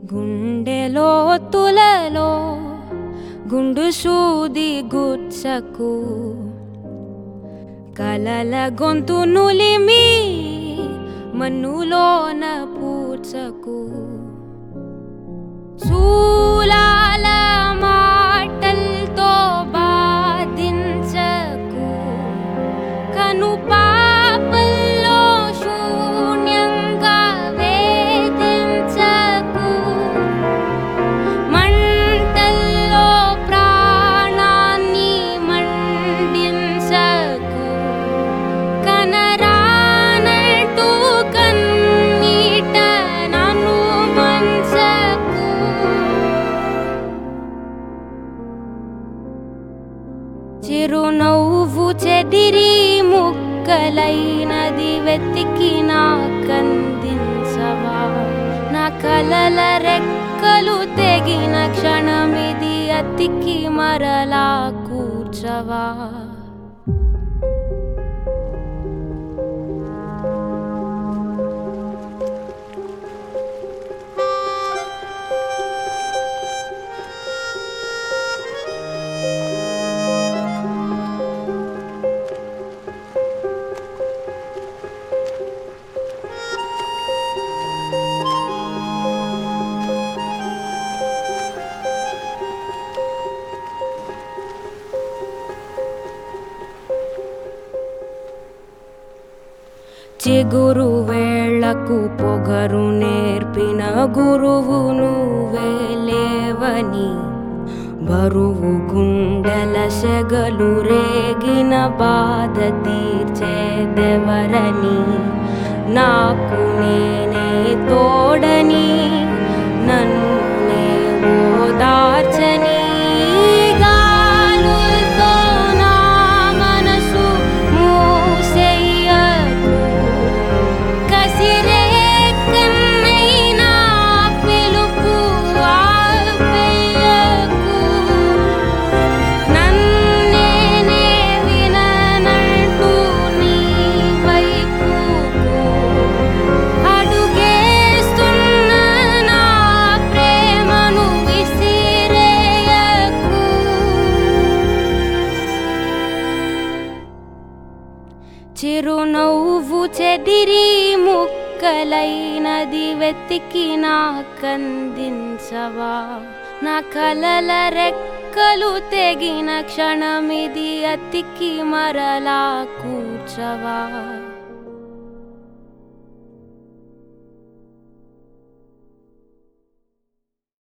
గుండెలో తులలో గుండు సూది గుచ్చకు కలల గొంతు నులిమి మన్నులోన పూడ్చకు చూలాల మాటల్తో బాధించకు కను పాపల్లో శూన్యంగా వేధించకు మంటల్లో ప్రాణాన్ని మండించకు కనరానంటూ కన్నీట నన్ను మంచకు చిరునవ్వు చెదిరి ముక్కలైనది వెతికి నాకందించవా నా కలల రెక్కలు తెగిన క్షణమిది అతికి మరలా కూర్చవా చిగురు వేళ్లకు పొగరు నేర్పిన గురువు నువ్వే లేవని బరువు గుండెల సెగలు రేగిన బాధ తీర్చేదెవరని నాకు నేనే తోడని నన్నే ఓదార్చని గాలులతో నా మనసు మూసేయకు కసిరే కన్నైనా పిలుపు ఆపేయకు నన్నేనే విననంటూ నీ వైపుకు అడుగేస్తున్న నా ప్రేమను విసిరేయకు చిరునవ్వు చెదిరి ముక్కలైనది వెతికి నాకందించవా నా కలల రెక్కలు తెగిన క్షణమిది అతికి మరలా కూర్చవా